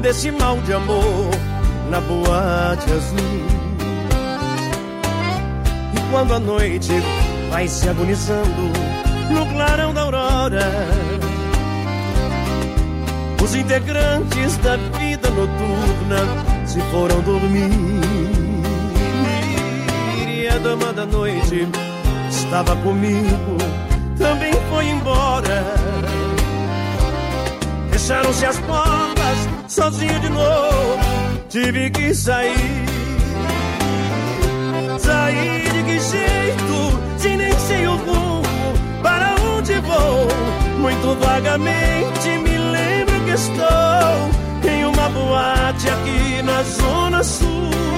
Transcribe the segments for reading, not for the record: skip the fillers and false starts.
desse mal de amor na boate azul. E quando a noite vai se agonizando no clarão da aurora, os integrantes da vida noturna se foram dormir. E a dama da noite estava comigo, também foi embora. Fecharam-se as portas, sozinho de novo, tive que sair. Sair de que jeito, se nem sei o rumo, para onde vou? Muito vagamente me lembro que estou em uma boate aqui na Zona Sul.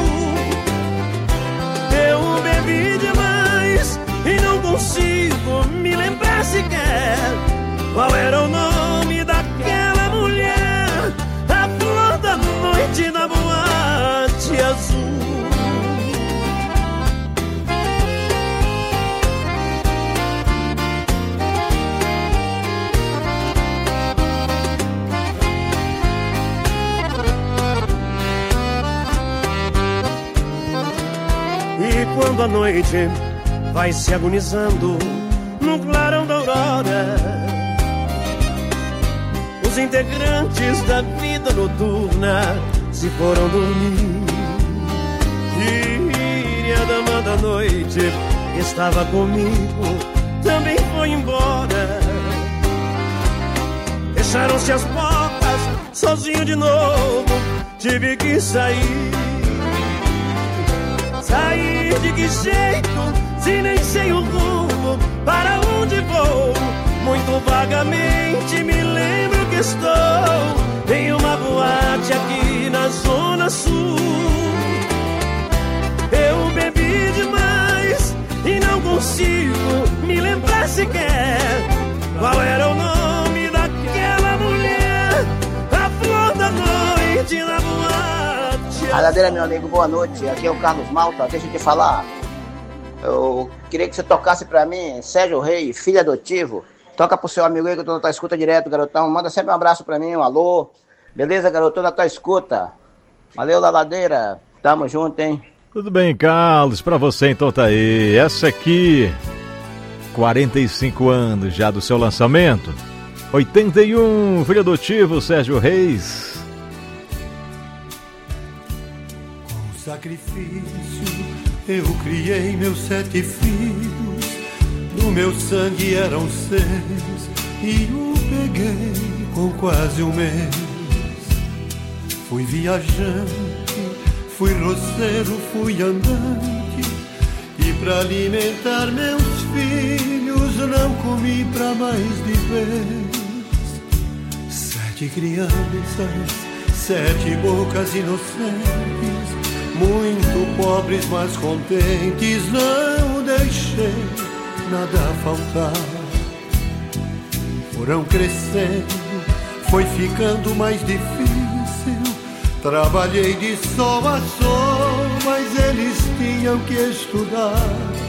Eu bebi demais e não consigo me lembrar sequer qual era o nome daquela mulher, a flor da noite na boate azul. E quando a noite vai se agonizando no clarão da aurora, os integrantes da vida noturna se foram dormir. E a dama da noite que estava comigo também foi embora. Fecharam-se as portas, sozinho de novo, tive que sair. Sair de que jeito, se nem sei o rumo, para onde vou? Muito vagamente me lembro que estou em uma boate aqui na Zona Sul. Eu bebi demais e não consigo me lembrar sequer qual era o nome daquela mulher, a flor da noite na boate. Radadeira, meu amigo, boa noite. Aqui é o Carlos Malta. Deixa eu te falar. Eu queria que você tocasse pra mim Sérgio Reis, filho adotivo. Toca pro seu amigo aí que eu tô na tua escuta direto, garotão. Manda sempre um abraço pra mim, um alô. Beleza, garotão, na tua escuta. Valeu, Laladeira. Tamo junto, hein? Tudo bem, Carlos. Pra você, então, tá aí. Essa aqui, 45 anos já do seu lançamento. 81, filho adotivo, Sérgio Reis. Sacrifício, eu criei meus 7 filhos, do meu sangue eram 6, e o peguei com quase um mês. Fui viajante, fui roceiro, fui andante, e pra alimentar meus filhos não comi pra mais de vez. 7 crianças, 7 bocas inocentes, muito pobres, mas contentes, não deixei nada faltar. Foram crescendo, foi ficando mais difícil. Trabalhei de sol a sol, mas eles tinham que estudar.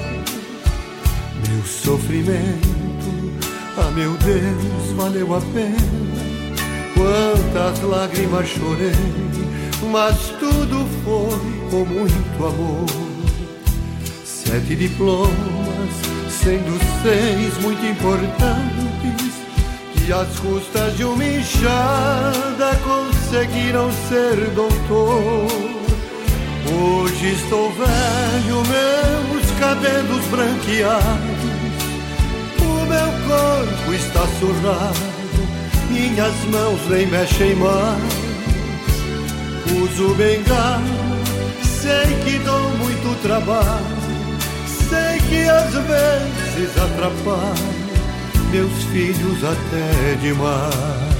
Meu sofrimento, ah meu Deus, valeu a pena. Quantas lágrimas chorei, mas tudo foi com muito amor. 7 diplomas, sendo 6 muito importantes, que às custas de uma enxada conseguiram ser doutor. Hoje estou velho, meus cabelos branqueados, o meu corpo está surrado, minhas mãos nem mexem mais. Uso bengala, sei que dou muito trabalho, sei que às vezes atrapalho meus filhos até demais.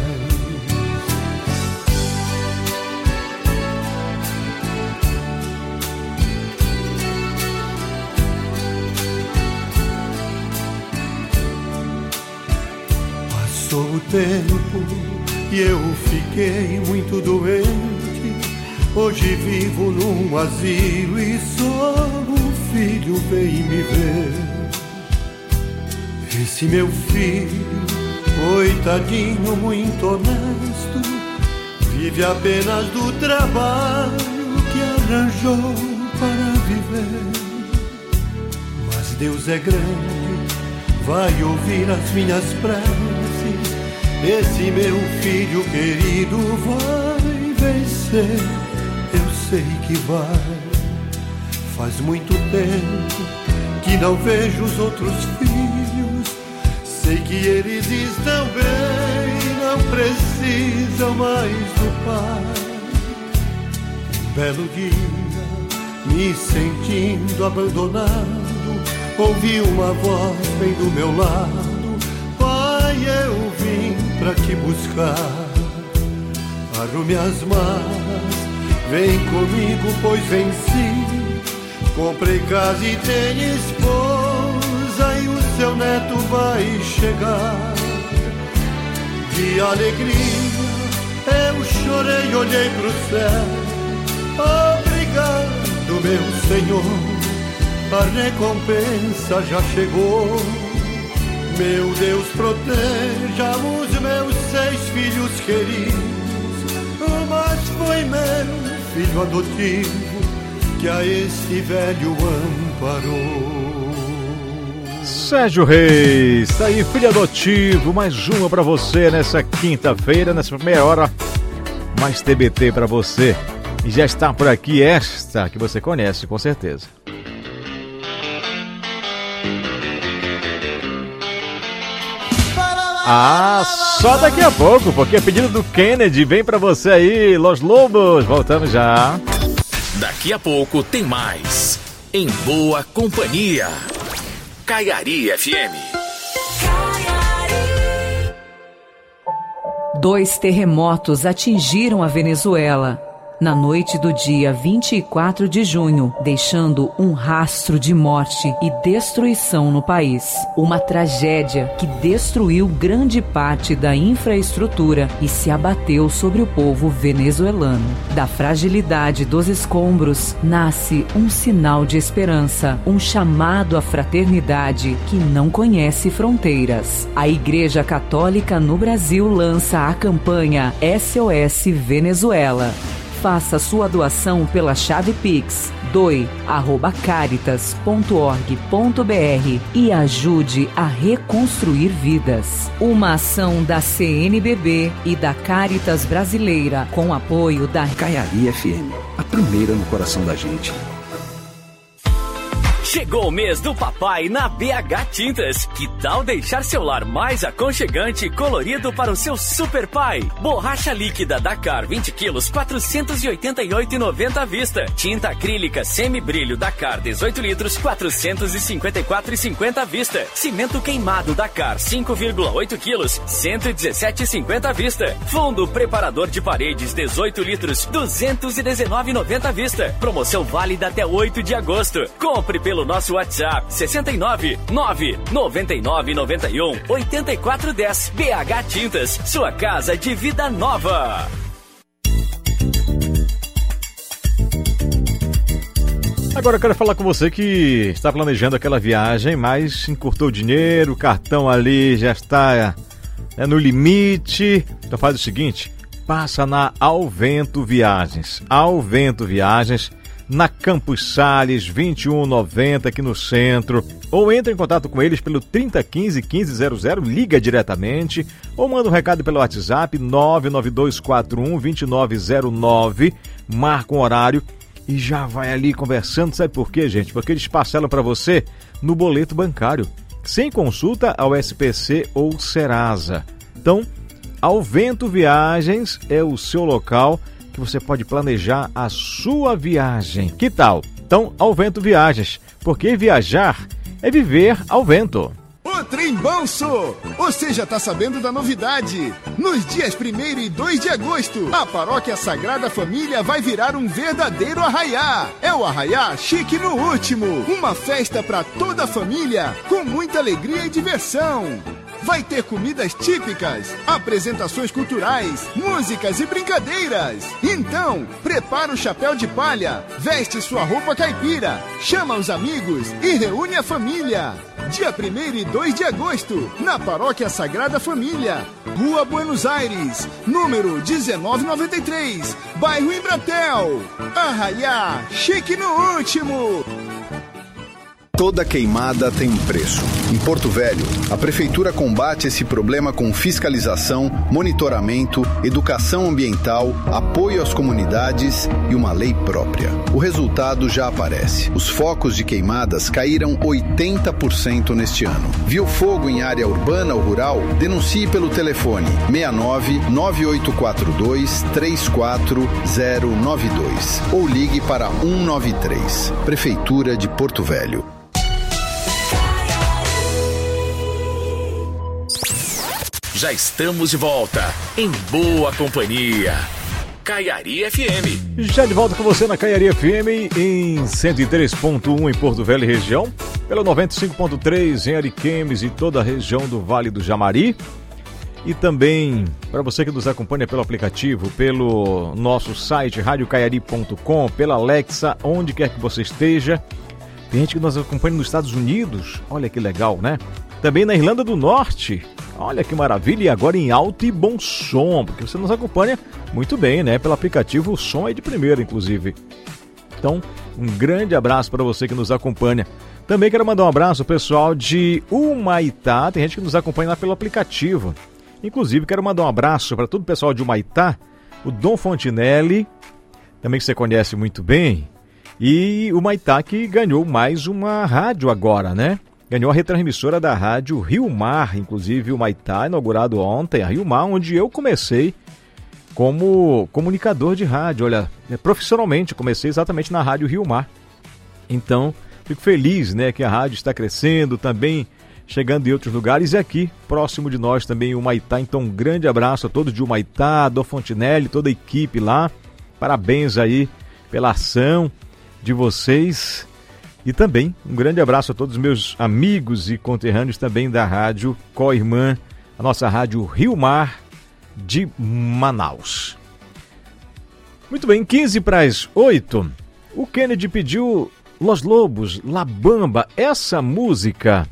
Passou o tempo e eu fiquei muito doente. Hoje vivo num asilo e só um filho veio me ver. Esse meu filho, coitadinho, muito honesto, vive apenas do trabalho que arranjou para viver. Mas Deus é grande, vai ouvir as minhas preces. Esse meu filho querido vai vencer, eu sei que vai. Faz muito tempo que não vejo os outros filhos, sei que eles estão bem, não precisam mais do pai. Um belo dia, me sentindo abandonado, ouvi uma voz bem do meu lado: pai, eu vim pra te buscar. Arrume as malas, vem comigo, pois venci. Comprei casa e tenho esposa, e o seu neto vai chegar. De alegria eu chorei, olhei pro céu. Obrigado, meu Senhor, a recompensa já chegou. Meu Deus, proteja os meus 6 filhos queridos, mas foi meu filho adotivo que a este velho amparou. Sérgio Reis, tá aí, filho adotivo, mais uma pra você nessa quinta-feira, nessa primeira hora, mais TBT pra você. E já está por aqui esta que você conhece, com certeza. Ah, só daqui a pouco, porque é pedido do Kennedy, vem pra você aí, Los Lobos, voltamos já. Daqui a pouco tem mais. Em Boa Companhia. Caiari FM. 2 terremotos atingiram a Venezuela na noite do dia 24 de junho, deixando um rastro de morte e destruição no país. Uma tragédia que destruiu grande parte da infraestrutura e se abateu sobre o povo venezuelano. Da fragilidade dos escombros nasce um sinal de esperança, um chamado à fraternidade que não conhece fronteiras. A Igreja Católica no Brasil lança a campanha SOS Venezuela. Faça sua doação pela chave Pix doe@caritas.org.br e ajude a reconstruir vidas. Uma ação da CNBB e da Caritas Brasileira com apoio da Caiari FM, a primeira no coração da gente. Chegou o mês do papai na BH Tintas. Que tal deixar seu lar mais aconchegante e colorido para o seu super pai? Borracha líquida Dakar 20 quilos, 488,90 à vista. Tinta acrílica semibrilho Dakar 18 litros, 454,50 à vista. Cimento queimado Dakar 5,8 quilos, 117,50 à vista. Fundo preparador de paredes 18 litros, 219,90 à vista. Promoção válida até 8 de agosto. Compre pelo nosso WhatsApp 69 999 91 8410. BH Tintas, sua casa de vida nova. Agora eu quero falar com você que está planejando aquela viagem, mas encurtou o dinheiro, o cartão ali já está no limite. Então faz o seguinte, passa na Alvento Viagens. Alvento Viagens, na Campos Sales, 2190, aqui no centro. Ou entra em contato com eles pelo 3015-1500, liga diretamente. Ou manda um recado pelo WhatsApp 99241-2909, marca um horário e já vai ali conversando. Sabe por quê, gente? Porque eles parcelam para você no boleto bancário, sem consulta ao SPC ou Serasa. Então, Alvento Viagens é o seu local que você pode planejar a sua viagem. Que tal? Então, Alvento Viagens, porque viajar é viver ao vento. O Trem Banso! Você já está sabendo da novidade? Nos dias 1º e 2 de agosto, a Paróquia Sagrada Família vai virar um verdadeiro arraiá. É o Arraiá Chique no Último, uma festa para toda a família, com muita alegria e diversão. Vai ter comidas típicas, apresentações culturais, músicas e brincadeiras. Então, prepara o chapéu de palha, veste sua roupa caipira, chama os amigos e reúne a família. dia 1º e 2 de agosto, na Paróquia Sagrada Família, Rua Buenos Aires, número 1993, bairro Embratel. Arraiá, chique no último! Toda queimada tem um preço. Em Porto Velho, a Prefeitura combate esse problema com fiscalização, monitoramento, educação ambiental, apoio às comunidades e uma lei própria. O resultado já aparece. Os focos de queimadas caíram 80% neste ano. Viu fogo em área urbana ou rural? Denuncie pelo telefone 69-9842-34092 ou ligue para 193. Prefeitura de Porto Velho. Já estamos de volta, em boa companhia. Caiari FM. Já de volta com você na Caiari FM, em 103.1 em Porto Velho e região, pela 95.3 em Ariquemes e toda a região do Vale do Jamari. E também para você que nos acompanha pelo aplicativo, pelo nosso site radiocaiari.com, pela Alexa, onde quer que você esteja. Tem gente que nos acompanha nos Estados Unidos, olha que legal, né? Também na Irlanda do Norte. Olha que maravilha, e agora em alto e bom som, porque você nos acompanha muito bem, né? Pelo aplicativo, o som é de primeira, inclusive. Então, um grande abraço para você que nos acompanha. Também quero mandar um abraço ao pessoal de Humaitá, tem gente que nos acompanha lá pelo aplicativo. Inclusive, quero mandar um abraço para todo o pessoal de Humaitá, o Dom Fontinelli, também que você conhece muito bem, e o Humaitá que ganhou mais uma rádio agora, né? Ganhou a retransmissora da rádio Rio Mar, inclusive o Humaitá, inaugurado ontem, a Rio Mar, onde eu comecei como comunicador de rádio. Olha, profissionalmente, comecei exatamente na rádio Rio Mar. Então, fico feliz, né, que a rádio está crescendo, também chegando em outros lugares e aqui, próximo de nós também, o Humaitá. Então, um grande abraço a todos de Humaitá, Dom Fontinelli, toda a equipe lá. Parabéns aí pela ação de vocês. E também um grande abraço a todos os meus amigos e conterrâneos também da rádio Co-Irmã, a nossa rádio Rio Mar de Manaus. Muito bem, 7:15. O Kennedy pediu Los Lobos, La Bamba. Essa música,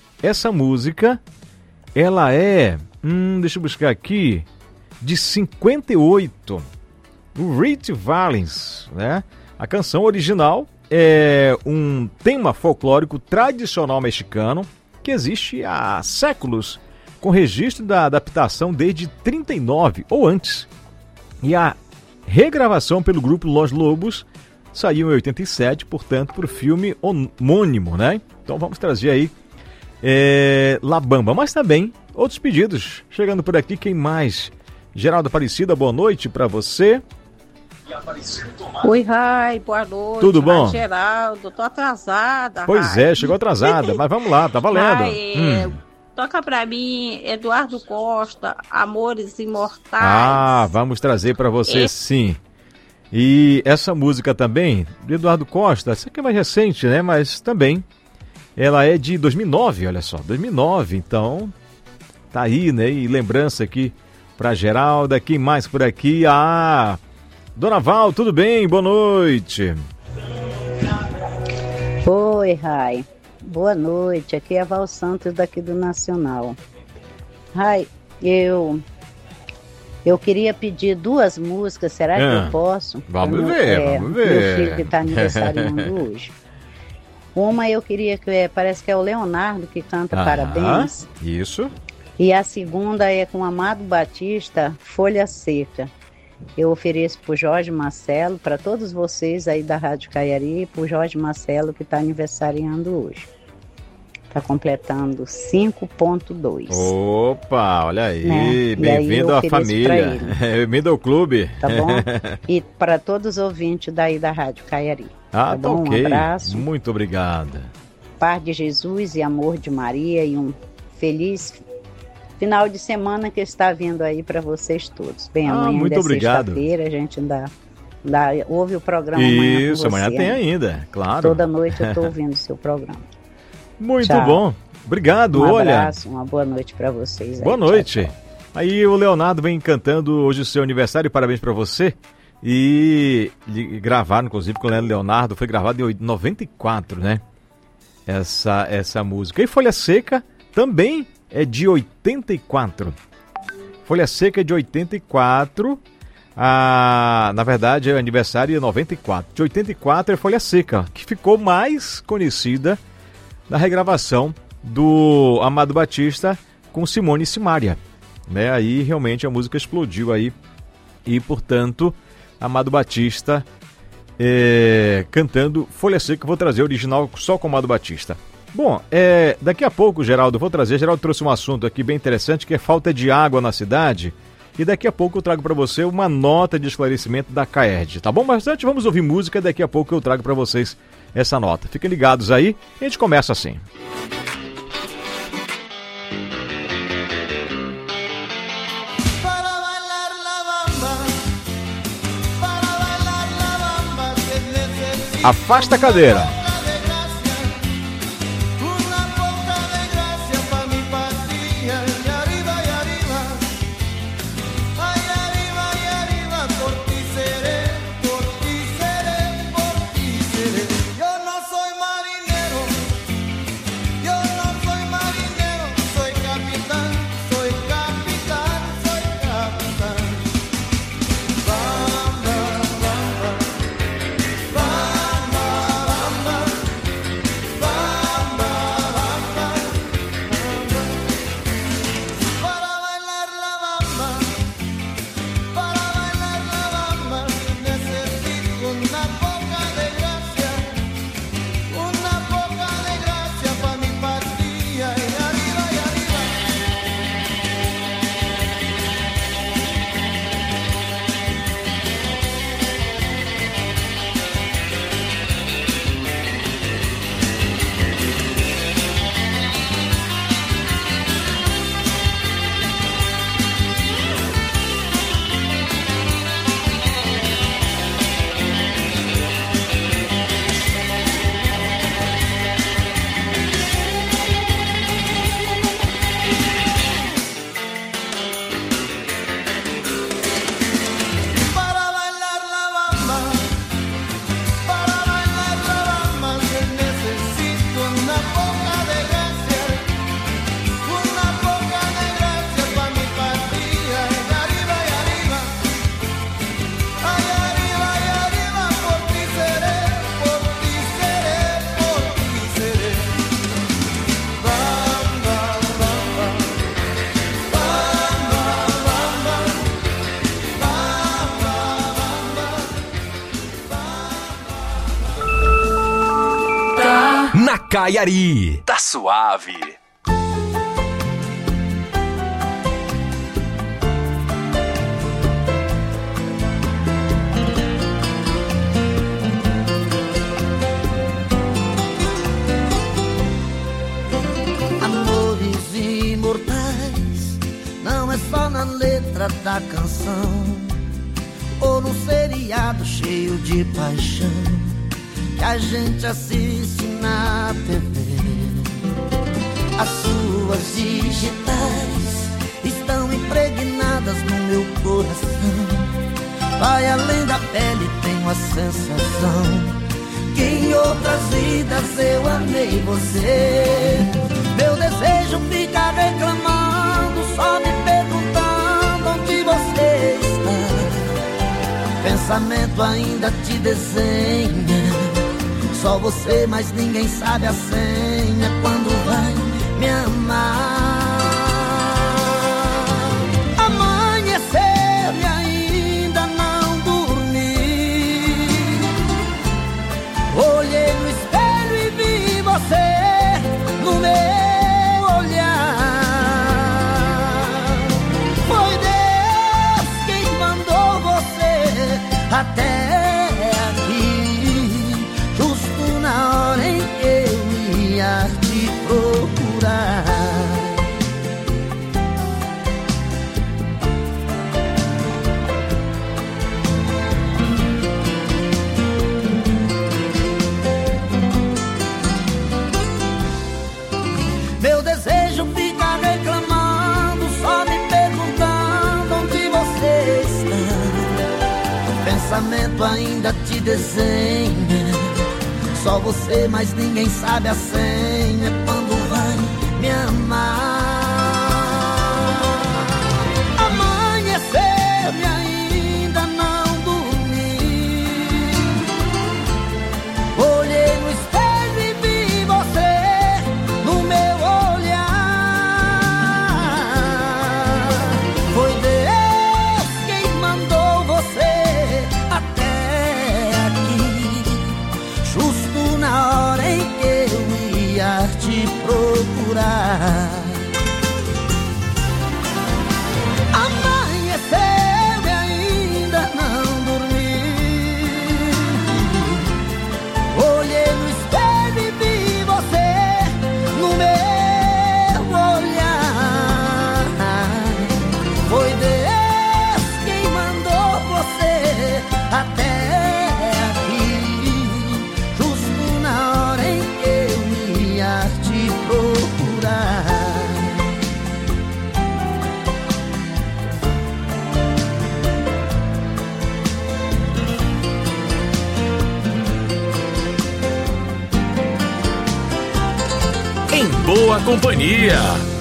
ela é, deixa eu buscar aqui, de 58. O Rich Valens, né? A canção original é um tema folclórico tradicional mexicano que existe há séculos, com registro da adaptação desde 39 ou antes. E a regravação pelo grupo Los Lobos saiu em 87, portanto, para o filme homônimo, né? Então vamos trazer aí La Bamba, mas também outros pedidos chegando por aqui. Quem mais? Geraldo Aparecida, boa noite para você. Oi, Rai, boa noite. Tudo bom? Geraldo, tô atrasada. Pois Rai. chegou atrasada, mas vamos lá, tá valendo. Rai, toca pra mim, Eduardo Costa, Amores Imortais. Ah, vamos trazer pra você sim. E essa música também, de Eduardo Costa, essa aqui é mais recente, né? Mas também, ela é de 2009, olha só, 2009. Então, tá aí, né? E lembrança aqui pra Geralda. Quem mais por aqui? Dona Val, tudo bem? Boa noite. Oi, Rai. Boa noite. Aqui é a Val Santos, daqui do Nacional. Rai, eu queria pedir 2 músicas. Será que eu posso? Vamos ver. Meu filho que está aniversariando hoje. Uma eu queria que parece que é o Leonardo que canta Parabéns. Isso. E a segunda é com Amado Batista, Folha Seca. Eu ofereço para o Jorge Marcelo, para todos vocês aí da Rádio Caiari, para o Jorge Marcelo que está aniversariando hoje. Está completando 5.2. Opa, olha aí, né? Bem-vindo à família, bem-vindo ao clube. Tá bom? E para todos os ouvintes daí da Rádio Caiari. Tá bom? Ok. Um abraço. Muito obrigada. Paz de Jesus e amor de Maria e um feliz final de semana que está vindo aí para vocês todos. Bem, amanhã muito obrigado. Sexta-feira, a gente ainda ouve o programa amanhã. Isso, amanhã tem ainda, claro. Toda noite eu estou ouvindo o seu programa. Muito Tchau. Bom. Obrigado, Um olha. abraço, uma boa noite para vocês. Boa noite. Tchau, tchau. Aí o Leonardo vem cantando hoje o seu aniversário, parabéns para você. E gravaram, inclusive, com o Leonardo, foi gravado em 94, né? essa música. E Folha Seca também é de 84. Folha Seca é de 84. Na verdade, o aniversário é 94. De 84 é Folha Seca, que ficou mais conhecida na regravação do Amado Batista com Simone e Simaria, né? Aí realmente a música explodiu aí e, portanto, Amado Batista cantando Folha Seca. Vou trazer o original só com Amado Batista. Bom, daqui a pouco, Geraldo trouxe um assunto aqui bem interessante, que é falta de água na cidade. E daqui a pouco eu trago para você uma nota de esclarecimento da CAERD, tá bom? Mas antes vamos ouvir música, daqui a pouco eu trago para vocês essa nota. Fiquem ligados aí, e a gente começa assim. Afasta a cadeira. Caiari, tá suave. Amores imortais não é só na letra da canção ou num seriado cheio de paixão que a gente assiste na TV. As suas digitais estão impregnadas no meu coração. Vai além da pele, tenho a sensação que em outras vidas eu amei você. Meu desejo fica reclamando, só me perguntando onde você está. Pensamento ainda te desenha, só você, mas ninguém sabe a senha. Quando vai me amar, amanhecer e ainda não dormi. Olhei no espelho e vi você no meu olhar. Foi Deus quem mandou você até aqui, justo na hora em que eu ia te procurar. Meu desejo fica reclamando, só me perguntando onde você está. O pensamento ainda te desenha, só você, mas ninguém sabe a senha quando vai me amar. Amanheceu e ainda não dormi. Olhei no espelho e vi você no meu olhar. Foi Deus quem mandou você até aqui, justo na hora em que eu ia te procurar. Amanheceu e ainda não dormi. Olhei no espelho e vi você no meu olhar. Foi Deus quem mandou você até aqui, justo na hora em que eu ia te procurar. Em boa companhia.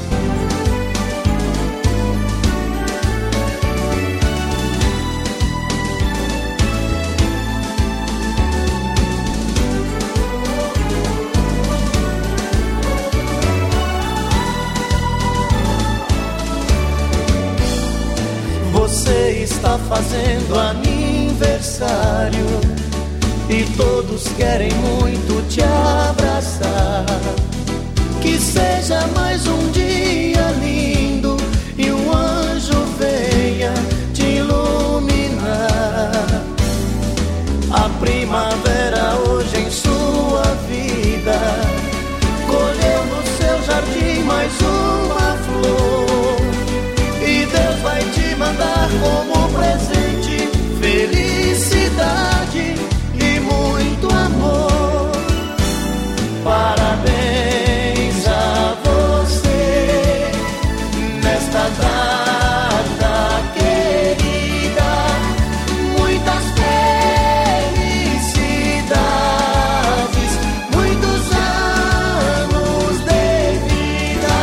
Você está fazendo aniversário e todos querem muito te abraçar. Que seja mais um dia lindo e um anjo venha te iluminar. A primavera hoje em sua vida colheu no seu jardim mais uma flor, e Deus vai te mandar como presente felicidade e muito amor. Parabéns a você nesta data querida, muitas felicidades, muitos anos de vida.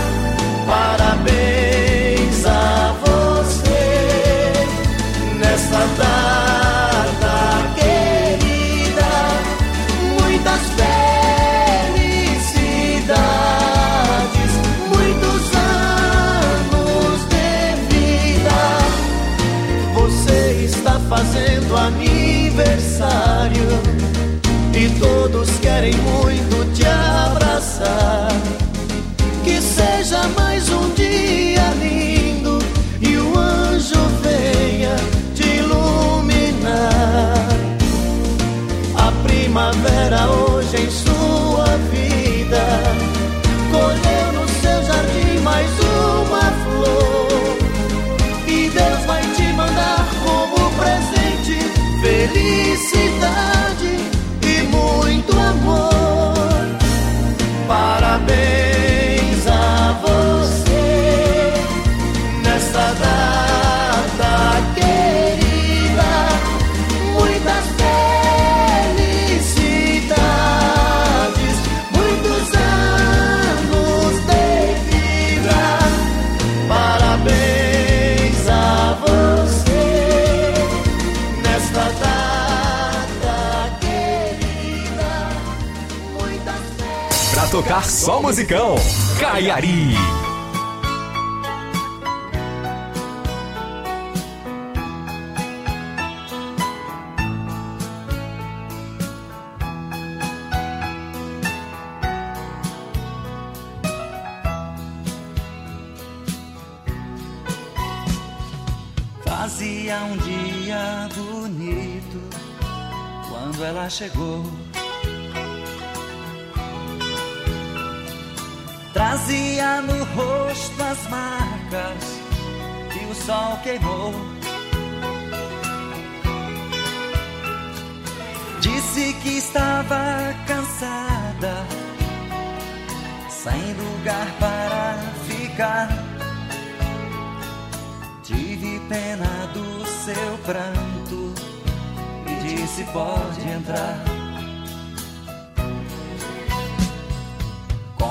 Parabéns a você nesta data querida, muitas felicidades, muitos anos de vida. Você está fazendo aniversário e todos querem muito te abraçar. Que seja mais um dia lindo e o anjo venha te iluminar. A primavera hoje em sua vida colheu no seu jardim mais uma flor, e Deus vai te mandar como presente felicidade e muito amor. Parabéns a você nesta data querida, muitas felicidades, muitos anos de vida. Parabéns a você nesta data querida, muitas Pra tocar só musicão, Caiari. Fazia um dia bonito quando ela chegou. Trazia no rosto as marcas que o sol queimou. Disse que estava cansada, sem lugar para ficar. Tive pena do seu pranto e disse: pode entrar.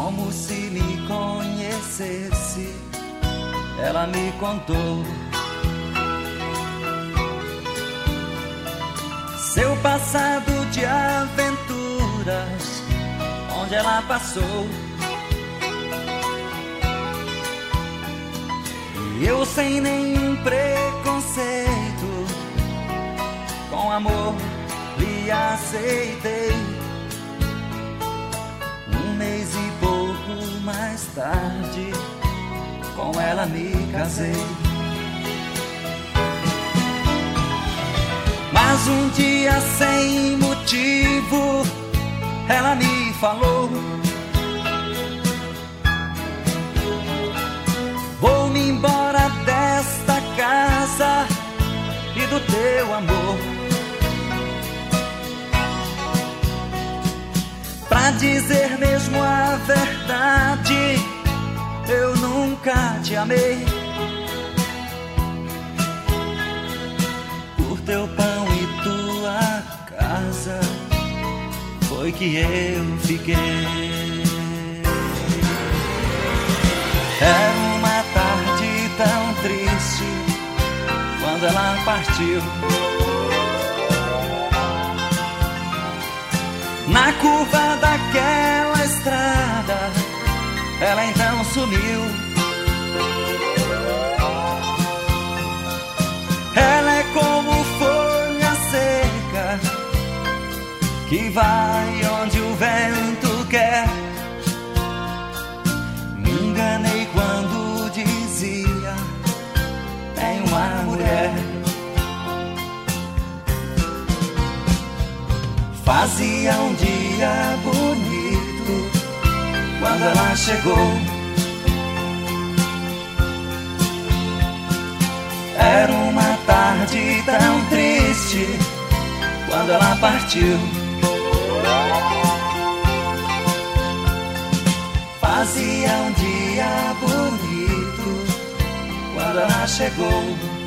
como se me conhecesse. Ela me contou seu passado de aventuras, onde ela passou. E eu sem nenhum preconceito, com amor lhe aceitei. Um mês e pouco mais tarde, com ela me casei. Mas um dia sem motivo, ela me falou: vou-me embora desta casa e do teu amor. Pra dizer mesmo a verdade, eu nunca te amei. Por teu pão e tua casa foi que eu fiquei. Era uma tarde tão triste quando ela partiu. Na curva daquela estrada, ela então sumiu. Ela é como folha seca que vai onde o vento quer. Me enganei quando dizia: tem uma mulher. Fazia um dia bonito quando ela chegou. Era uma tarde tão triste quando ela partiu. Fazia um dia bonito quando ela chegou.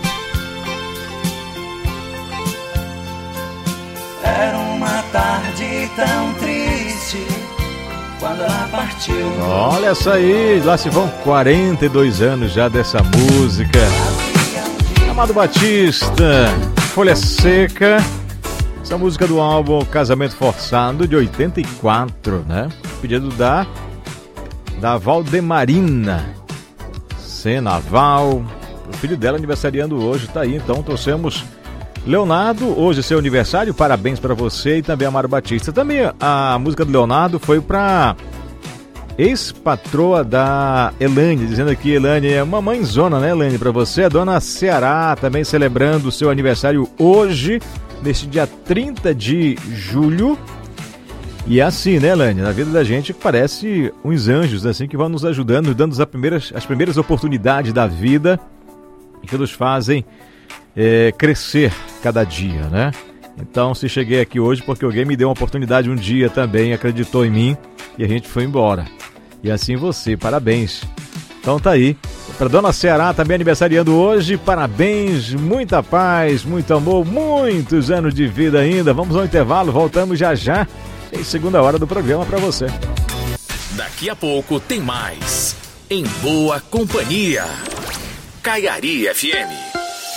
Era uma tarde tão triste quando ela partiu. Olha essa aí, lá se vão 42 anos já dessa música. Amado Batista, Folha Seca. Essa música do álbum Casamento Forçado, de 84, né? Pedido da Valdemarina Senaval. O filho dela aniversariando hoje, tá aí, então torcemos. Leonardo, hoje é seu aniversário, parabéns para você e também Amaro Batista. Também a música do Leonardo foi para ex-patroa da Elane, dizendo aqui: Elane, é uma mãezona, né, Elane, para você. A dona Ceará também celebrando o seu aniversário hoje, neste dia 30 de julho. E é assim, né, Elane, na vida da gente parece uns anjos, assim, que vão nos ajudando, nos dando as primeiras oportunidades da vida e que nos fazem crescer cada dia, né? Então, se cheguei aqui hoje porque alguém me deu uma oportunidade um dia também, acreditou em mim e a gente foi embora. E assim você, parabéns. Então tá aí. Para dona Ceará, também aniversariando hoje, parabéns, muita paz, muito amor, muitos anos de vida ainda. Vamos ao intervalo, voltamos já já em segunda hora do programa para você. Daqui a pouco tem mais. Em Boa Companhia. Caiari FM.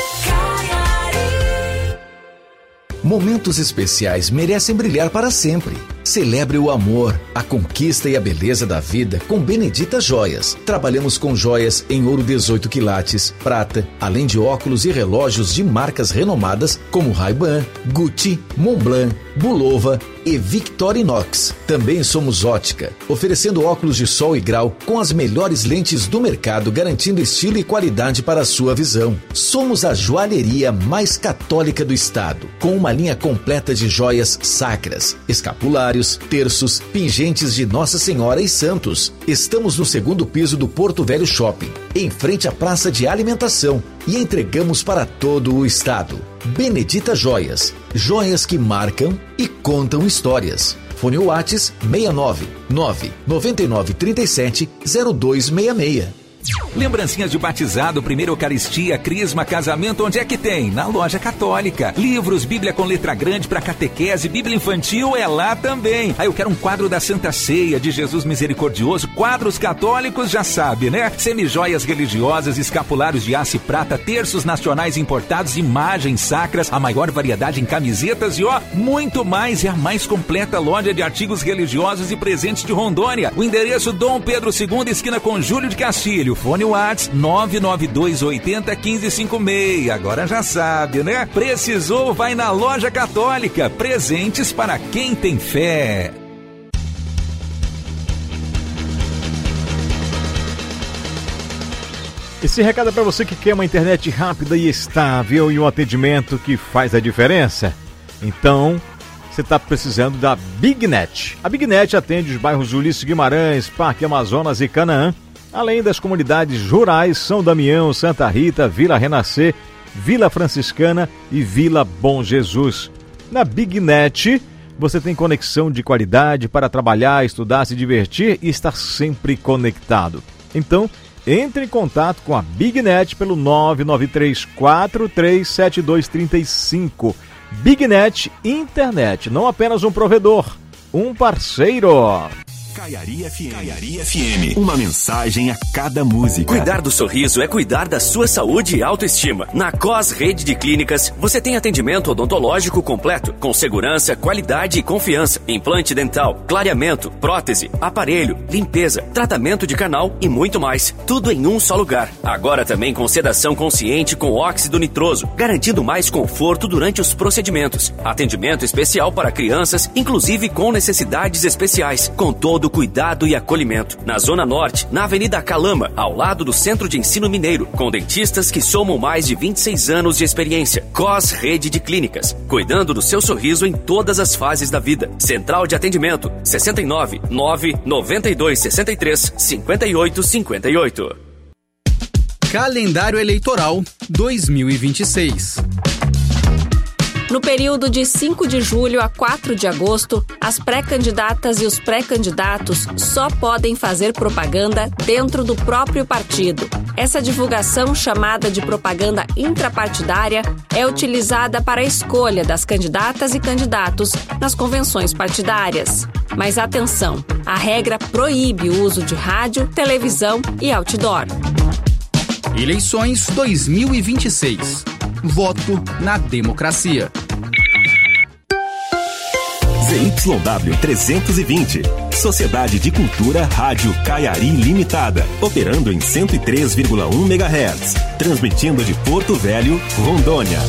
Momentos especiais merecem brilhar para sempre. Celebre o amor, a conquista e a beleza da vida com Benedita Joias. Trabalhamos com joias em ouro 18 quilates, prata, além de óculos e relógios de marcas renomadas como Ray-Ban, Gucci, Montblanc, Bulova e Victorinox. Também somos ótica, oferecendo óculos de sol e grau com as melhores lentes do mercado, garantindo estilo e qualidade para a sua visão. Somos a joalheria mais católica do estado, com uma linha completa de joias sacras, escapulários, terços, pingentes de Nossa Senhora e santos. Estamos no segundo piso do Porto Velho Shopping, em frente à praça de alimentação, e entregamos para todo o estado. Benedita Joias, joias que marcam e contam histórias. Fone WhatsApp 69 9 99 37 0266. Lembrancinhas de batizado, primeira Eucaristia, crisma, casamento, onde é que tem? Na Loja Católica. Livros, Bíblia com letra grande para catequese, Bíblia infantil é lá também. Aí eu quero um quadro da Santa Ceia, de Jesus Misericordioso, quadros católicos, já sabe, né? Semijoias religiosas, escapulários de aço e prata, terços nacionais importados, imagens sacras, a maior variedade em camisetas e muito mais. É a mais completa loja de artigos religiosos e presentes de Rondônia. O endereço Dom Pedro II, esquina com Júlio de Castilho. Fone WhatsApp 992801556. Agora já sabe, né? Precisou, vai na Loja Católica. Presentes para quem tem fé. Esse recado é para você que quer uma internet rápida e estável e um atendimento que faz a diferença. Então, você está precisando da BigNet. A BigNet atende os bairros Ulisses Guimarães, Parque Amazonas e Canaã, além das comunidades rurais São Damião, Santa Rita, Vila Renascer, Vila Franciscana e Vila Bom Jesus. Na BigNet, você tem conexão de qualidade para trabalhar, estudar, se divertir e estar sempre conectado. Então, entre em contato com a BigNet pelo 993437235. BigNet Internet, não apenas um provedor, um parceiro. Caiari FM. Uma mensagem a cada música. Cuidar do sorriso é cuidar da sua saúde e autoestima. Na COS Rede de Clínicas, você tem atendimento odontológico completo, com segurança, qualidade e confiança. Implante dental, clareamento, prótese, aparelho, limpeza, tratamento de canal e muito mais. Tudo em um só lugar. Agora também com sedação consciente com óxido nitroso, garantindo mais conforto durante os procedimentos. Atendimento especial para crianças, inclusive com necessidades especiais, com todo cuidado e acolhimento. Na Zona Norte, na Avenida Calama, ao lado do Centro de Ensino Mineiro, com dentistas que somam mais de 26 anos de experiência. COS Rede de Clínicas, cuidando do seu sorriso em todas as fases da vida. Central de atendimento 69 992 63 58 58. Calendário Eleitoral 2026. No período de 5 de julho a 4 de agosto, as pré-candidatas e os pré-candidatos só podem fazer propaganda dentro do próprio partido. Essa divulgação, chamada de propaganda intrapartidária, é utilizada para a escolha das candidatas e candidatos nas convenções partidárias. Mas atenção, a regra proíbe o uso de rádio, televisão e outdoor. Eleições 2026. Voto na democracia. ZYW 320. Sociedade de Cultura Rádio Caiari Limitada. Operando em 103,1 MHz. Transmitindo de Porto Velho, Rondônia.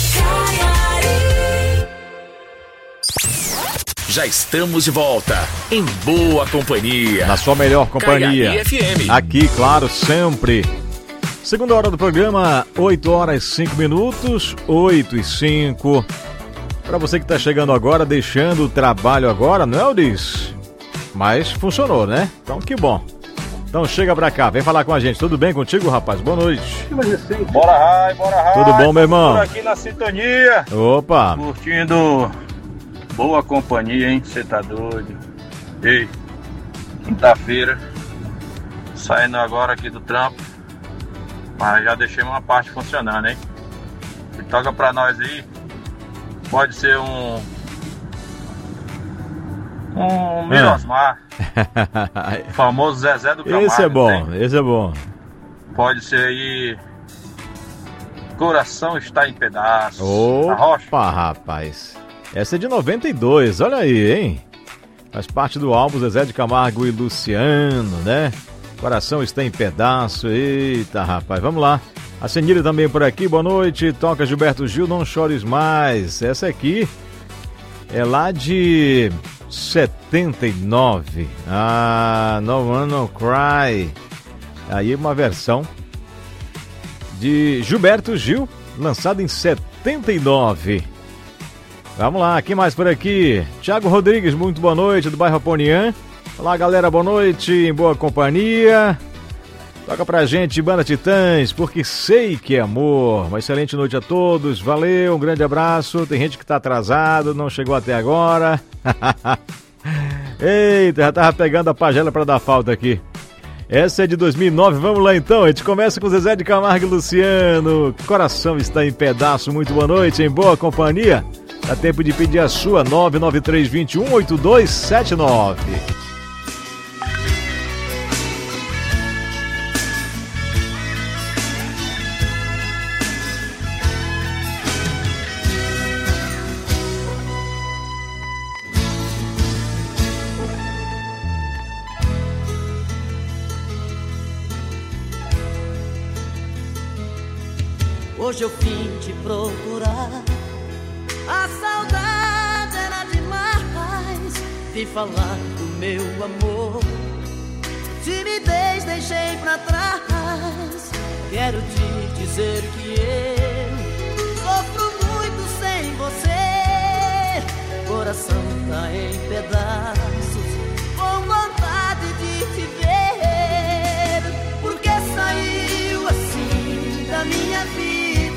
Já estamos de volta. Em boa companhia. Na sua melhor companhia. Caiari FM. Aqui, claro, sempre. Segunda hora do programa, 8 horas e 5 minutos, 8 e 5. Para você que está chegando agora, deixando o trabalho agora, não é, Odis? Mas funcionou, né? Então que bom. Então chega pra cá, vem falar com a gente. Tudo bem contigo, rapaz? Boa noite. Bora, Rai, bora, Rai. Tudo bom, meu irmão? Por aqui na sintonia. Opa. Curtindo boa companhia, hein? Você tá doido. Ei, quinta-feira, saindo agora aqui do trampo. Mas já deixei uma parte funcionando, hein? E toca pra nós aí. Pode ser um Mirosmar. O famoso Zezé do Camargo. Esse é bom, tem? esse é bom. Pode ser aí Coração Está em Pedaços. Opa, rapaz. Essa é de 92, olha aí, hein? Faz parte do álbum Zezé de Camargo e Luciano, né? Coração Está em Pedaço. Eita, rapaz, vamos lá. A Senhora também por aqui, boa noite. Toca Gilberto Gil, Não Chores Mais. Essa aqui é lá de 79. No One No Cry. Aí uma versão de Gilberto Gil, lançada em 79. Vamos lá, quem mais por aqui? Thiago Rodrigues, muito boa noite, do bairro Aponian. Olá, galera, boa noite, em boa companhia. Toca pra gente, Banda Titãs, Porque Sei Que é Amor. Uma excelente noite a todos, valeu, um grande abraço. Tem gente que tá atrasado, não chegou até agora. Eita, já tava pegando a pagela pra dar falta aqui. Essa é de 2009, vamos lá então. A gente começa com Zezé de Camargo e Luciano. Coração está em pedaço, muito boa noite, em boa companhia. Dá tempo de pedir a sua, 993218279. Hoje eu vim te procurar, a saudade era demais. Vim falar do meu amor, timidez deixei pra trás. Quero te dizer que eu sofro muito sem você. Coração tá em pedaços, com vontade de te ver. Porque saiu assim da minha vida,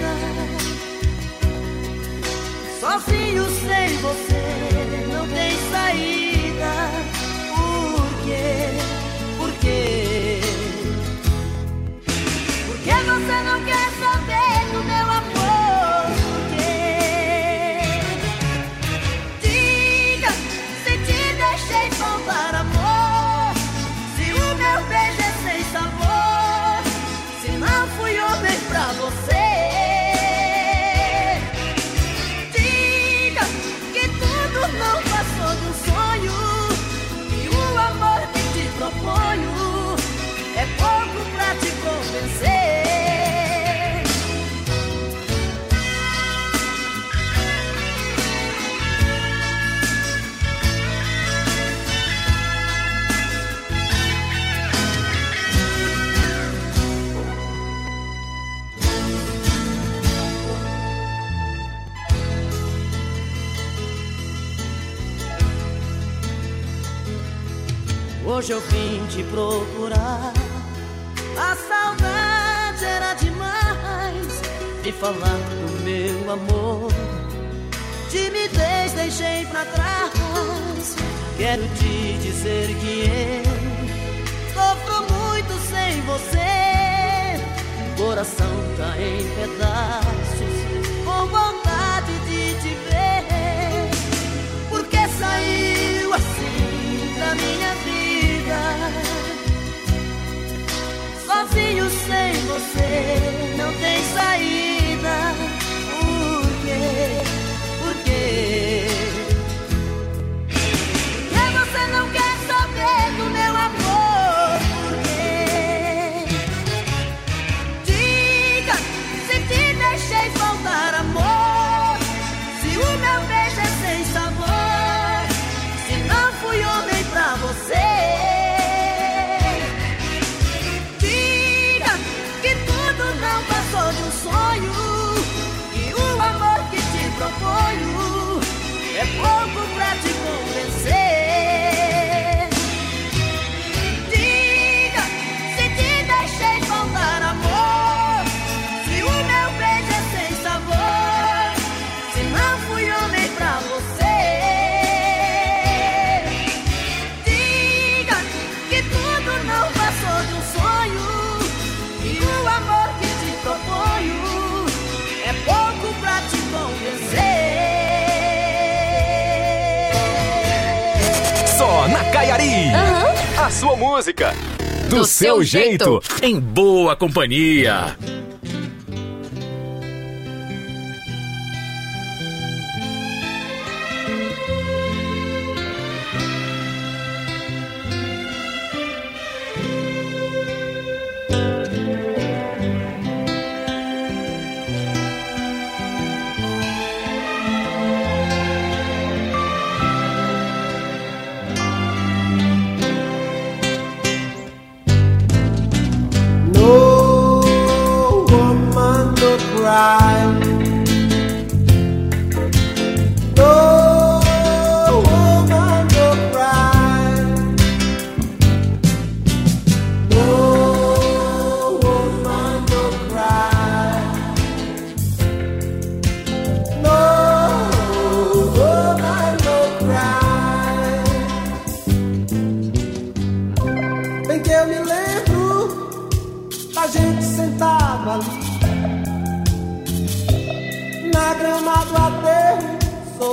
sozinho sem você, não tem saída. Por quê? Por quê? Por que você não quer saber do meu amor? Por quê? Diga se te deixei faltar amor, se o meu beijo é sem sabor, se não fui homem pra você. É pouco pra te convencer. Hoje eu vim te procurar, a saudade era demais. Vim falar do meu amor, timidez deixei pra trás. Quero te dizer que eu sofro muito sem você. Coração tá em pedaços, com vontade de te ver. Porque saiu assim da minha vida, sozinho sem você, não tem saída. Por quê? Por quê? Porque você não quer saber do meu amor? Por quê? Diga se te deixei faltar amor, se o meu beijo é sem sabor, se não fui homem pra você. De um sonho, e o amor que te proponho é pouco pra te convencer. Diga se te deixei faltar amor, se o meu beijo é sem sabor, se não fui homem pra você. Diga que tudo não passou de um sonho, e o amor que te proponho é pouco pra te convencer. Só na Caiari. A sua música do seu jeito. Em boa companhia.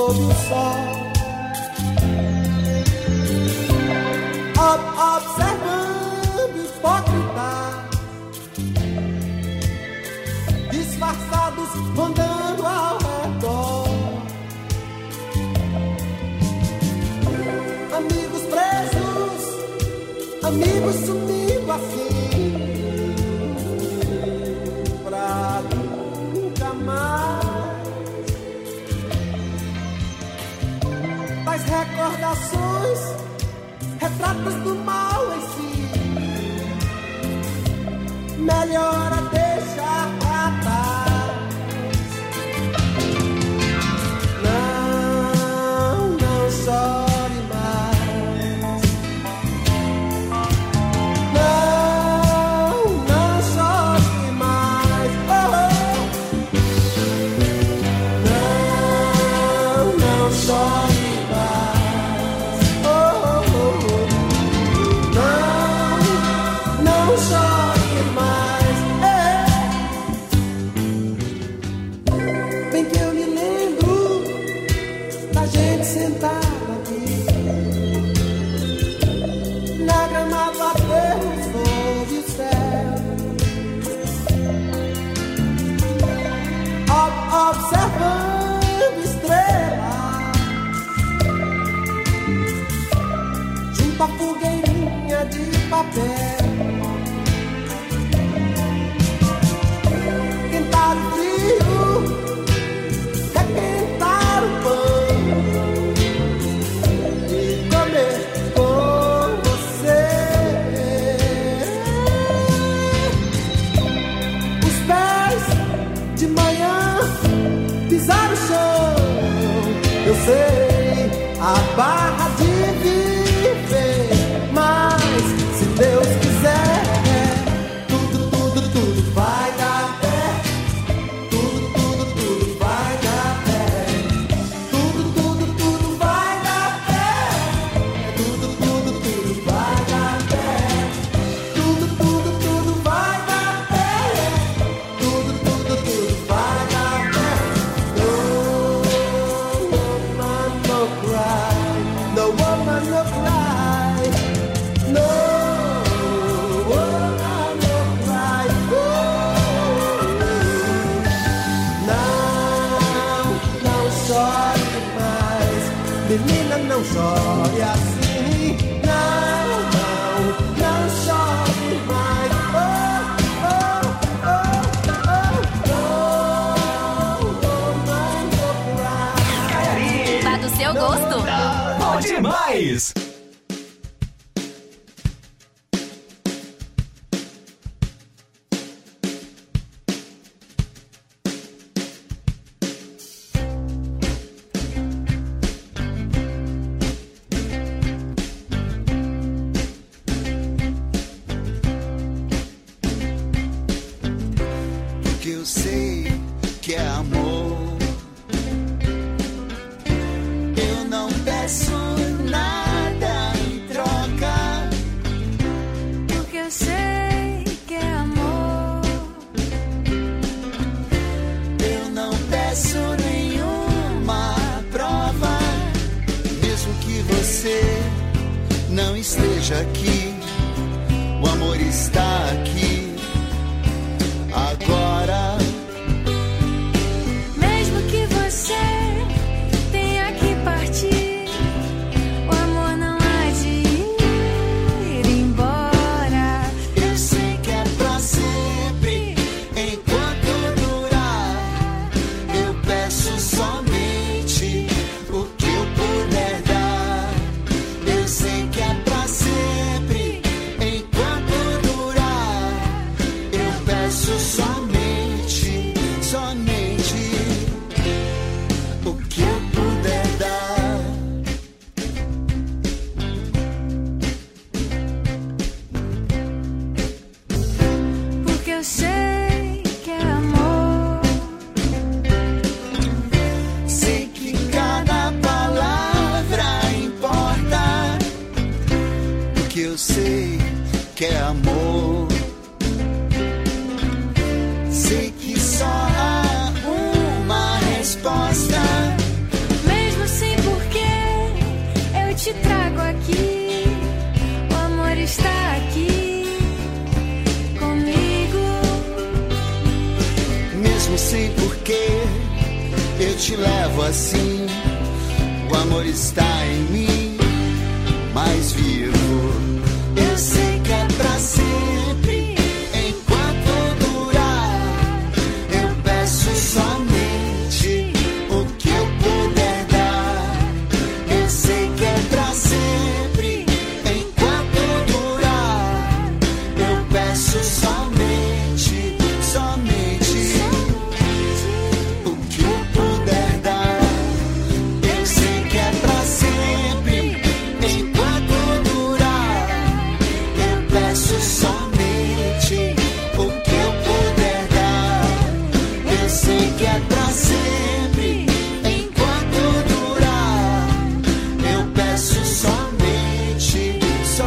sob o sol, observando hipócritas disfarçados rondando ao redor, amigos presos, amigos sumindo assim pra nunca mais. Tais recordações, retratos do mal em si, melhor a deixar pra trás. Não chore mais. Não chore mais. Oh, não chore mais. Oh, não chore mais. Bem que eu me lembro da gente sentada aqui na grama do aterro sob o céu, observando estrelas junto à fogueirinha de papel. Quentar o frio, requentar o pão e comer com você. Os pés de manhã pisar o chão, eu sei a barra de viver, mas se Deus quiser, tudo vai dar certo. Tudo vai dar certo. Tudo vai dar certo. Tudo vai dar certo. Tudo vai dar certo. Tudo vai dar certo. No woman no cry. No woman no cry. Não chore mais, menina, não chore assim. Não chore mais. Tá do seu gosto. Bom demais! Porque eu sei que é amor. Eu não peço nada em troca. Porque eu sei que é amor. Eu não peço nenhuma prova. Mesmo que você não esteja aqui, o amor está aqui agora. Mesmo que você tenha que partir, o amor não há de ir embora. Eu sei que é pra sempre, enquanto durar. Eu peço somente o que eu puder dar. Eu sei que é pra sempre, enquanto durar. Eu peço somente o que eu puder dar. Porque eu sei que é amor. Sei que cada palavra importa. Porque eu sei que é amor. Sei que só há uma resposta. Mesmo sei por que eu te levo assim. O amor está em mim, mais vivo. Eu sei que é pra sempre, enquanto durar. Eu peço somente o que eu puder dar. Eu sei que é pra sempre, enquanto durar. Eu peço somente o que eu puder dar. Eu sei que é pra sempre, enquanto durar. Eu peço somente o que eu puder dar. Eu sei que é pra sempre, enquanto durar. Eu peço somente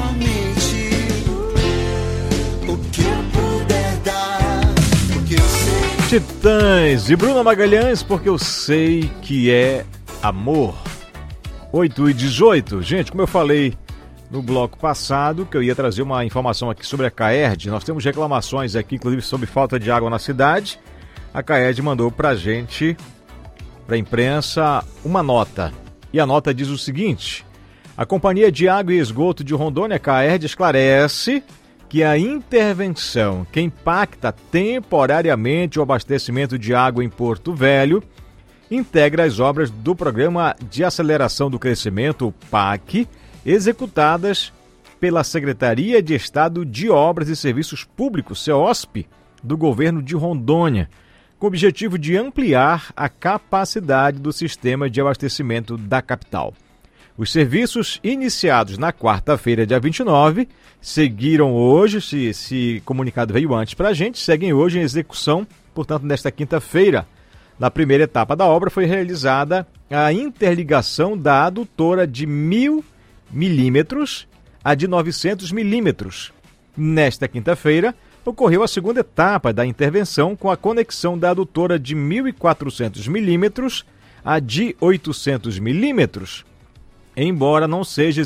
o que eu puder dar. Porque eu sei. Titãs e Bruna Magalhães, porque eu sei que é amor. 8h18. Gente, como eu falei no bloco passado, que eu ia trazer uma informação aqui sobre a CAERD. Nós temos reclamações aqui, inclusive sobre falta de água na cidade. A CAERD mandou pra gente, pra imprensa, uma nota. E a nota diz o seguinte: a Companhia de Água e Esgoto de Rondônia, CAERD, esclarece que a intervenção que impacta temporariamente o abastecimento de água em Porto Velho integra as obras do Programa de Aceleração do Crescimento, o PAC, executadas pela Secretaria de Estado de Obras e Serviços Públicos, CEOSP, do governo de Rondônia, com o objetivo de ampliar a capacidade do sistema de abastecimento da capital. Os serviços iniciados na quarta-feira, dia 29, seguiram hoje, esse comunicado veio antes para a gente, seguem hoje em execução, portanto, nesta quinta-feira. Na primeira etapa da obra foi realizada a interligação da adutora de 1.000 milímetros a de 900 milímetros. Nesta quinta-feira, ocorreu a segunda etapa da intervenção com a conexão da adutora de 1.400 milímetros a de 800 milímetros. Embora não seja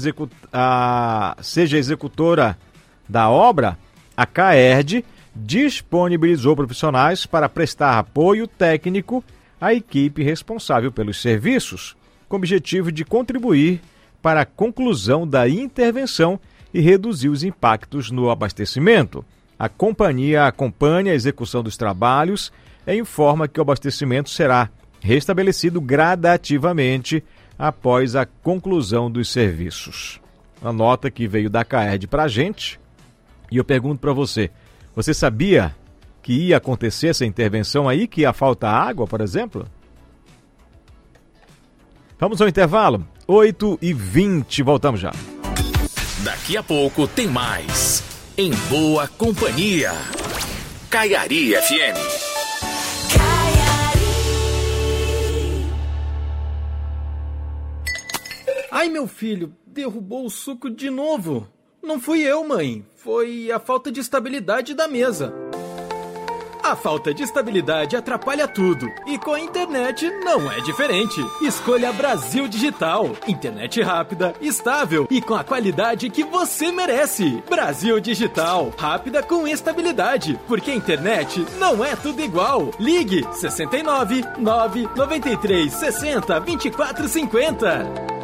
executora da obra, a CAERD disponibilizou profissionais para prestar apoio técnico à equipe responsável pelos serviços, com o objetivo de contribuir para a conclusão da intervenção e reduzir os impactos no abastecimento. A companhia acompanha a execução dos trabalhos e informa que o abastecimento será restabelecido gradativamente após a conclusão dos serviços. A nota que veio da CAERD para a gente, e eu pergunto para você, você sabia que ia acontecer essa intervenção aí, que ia faltar água, por exemplo? Vamos ao intervalo? 8h20, voltamos já. Daqui a pouco tem mais. Em Boa Companhia. Caiari FM. Ai, meu filho, derrubou o suco de novo. Não fui eu, mãe. Foi a falta de estabilidade da mesa. A falta de estabilidade atrapalha tudo. E com a internet não é diferente. Escolha Brasil Digital. Internet rápida, estável e com a qualidade que você merece. Brasil Digital. Rápida com estabilidade. Porque a internet não é tudo igual. Ligue 69 993 60 24 50.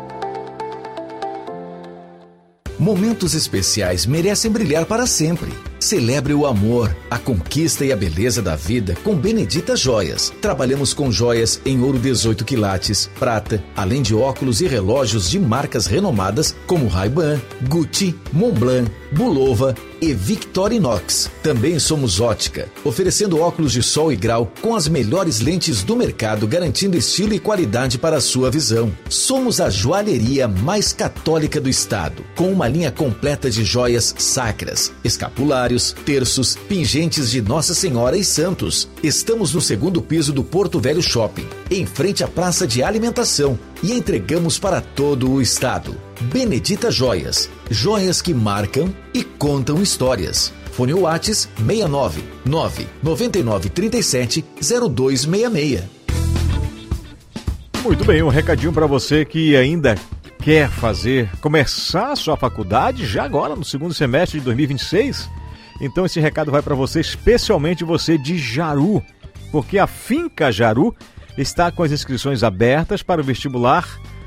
Momentos especiais merecem brilhar para sempre. Celebre o amor, a conquista e a beleza da vida com Benedita Joias. Trabalhamos com joias em ouro 18 quilates, prata, além de óculos e relógios de marcas renomadas como Ray-Ban, Gucci, Montblanc, Bulova e Victorinox. Também somos ótica, oferecendo óculos de sol e grau com as melhores lentes do mercado, garantindo estilo e qualidade para a sua visão. Somos a joalheria mais católica do estado, com uma linha completa de joias sacras, escapulários, terços, pingentes de Nossa Senhora e santos. Estamos no segundo piso do Porto Velho Shopping, em frente à praça de alimentação, e entregamos para todo o estado. Benedita Joias, joias que marcam e contam histórias. Fone Whats 69 999 37 0266. Muito bem, um recadinho para você que ainda quer começar a sua faculdade já agora no segundo semestre de 2026. Então esse recado vai para você, especialmente você de Jaru. porque a Finca Jaru está com as inscrições abertas para o vestibular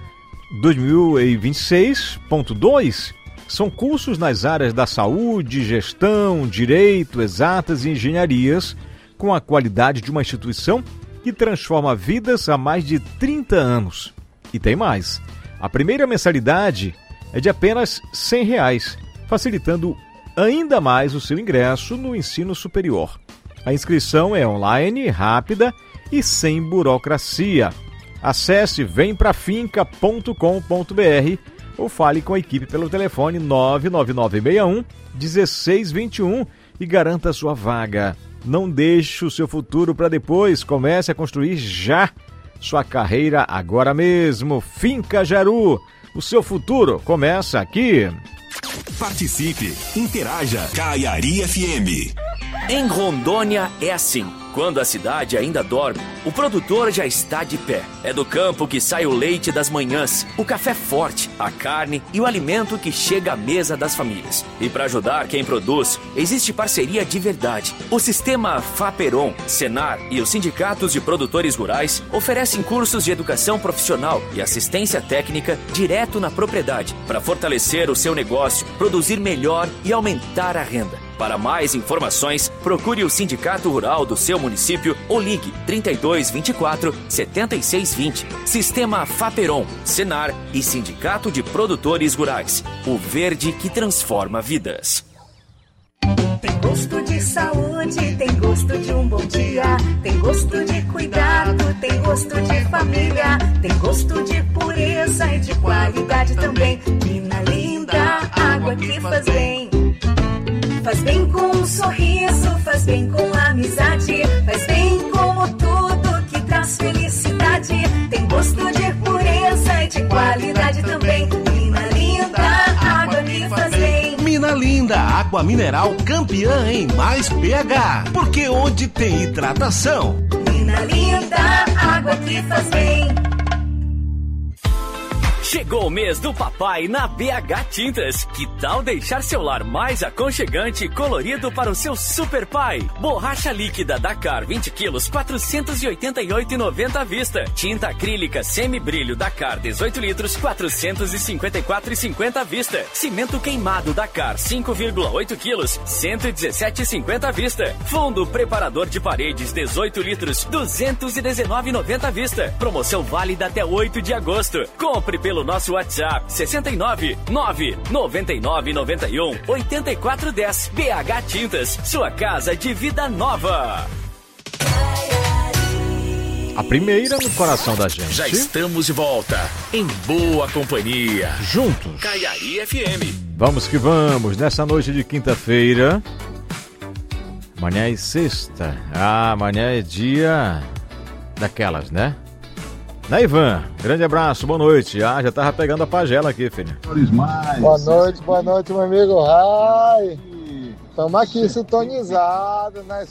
2026.2. São cursos nas áreas da saúde, gestão, direito, exatas e engenharias, com a qualidade de uma instituição que transforma vidas há mais de 30 anos. E tem mais. A primeira mensalidade é de apenas R$100, facilitando ainda mais o seu ingresso no ensino superior. A inscrição é online, rápida e sem burocracia. Acesse vemprafinca.com.br ou fale com a equipe pelo telefone 99961-1621 e garanta sua vaga. Não deixe o seu futuro para depois, comece a construir já sua carreira agora mesmo. Finca Jaru, o seu futuro começa aqui. Participe, interaja. Caiari FM. Em Rondônia é assim. Quando a cidade ainda dorme, o produtor já está de pé. É do campo que sai o leite das manhãs, o café forte, a carne e o alimento que chega à mesa das famílias. E para ajudar quem produz, existe parceria de verdade. O sistema Faperon, Senar e os sindicatos de produtores rurais oferecem cursos de educação profissional e assistência técnica direto na propriedade, para fortalecer o seu negócio, produzir melhor e aumentar a renda. Para mais informações, procure o Sindicato Rural do seu município ou ligue 3224-7620. Sistema Faperon, Senar e Sindicato de Produtores Rurais. O verde que transforma vidas. Tem gosto de saúde, tem gosto de um bom dia, tem gosto de cuidado, tem gosto de família, tem gosto de pureza e de qualidade também. Mina Linda, água que faz bem. Faz bem com um sorriso, faz bem com amizade, faz bem como tudo que traz felicidade. Tem gosto de pureza e de qualidade também. Mina Linda, água que faz bem. Mina Linda, água mineral campeã em mais pH. Porque onde tem hidratação. Mina Linda, água que faz bem. Chegou o mês do papai na BH Tintas. Que tal deixar seu lar mais aconchegante e colorido para o seu super pai? Borracha líquida Dakar 20 quilos, R$ 488,90 à vista. Tinta acrílica semi-brilho Dakar 18 litros, R$ 454,50 à vista. Cimento queimado Dakar 5,8 quilos, R$ 117,50 à vista. Fundo preparador de paredes 18 litros, R$ 219,90 à vista. Promoção válida até 8 de agosto. Compre pelo nosso WhatsApp 69 999 91 8410. BH Tintas, sua casa de vida nova. A primeira no coração da gente. Já estamos de volta, em boa companhia. Juntos. Caiari FM. Vamos que vamos, nessa noite de quinta-feira. Amanhã é sexta. Amanhã é dia daquelas, né? Né, Ivan? Grande abraço, boa noite. Já tava pegando a pagela aqui, filho. Boa noite, meu amigo Rai. Estamos aqui sintonizados na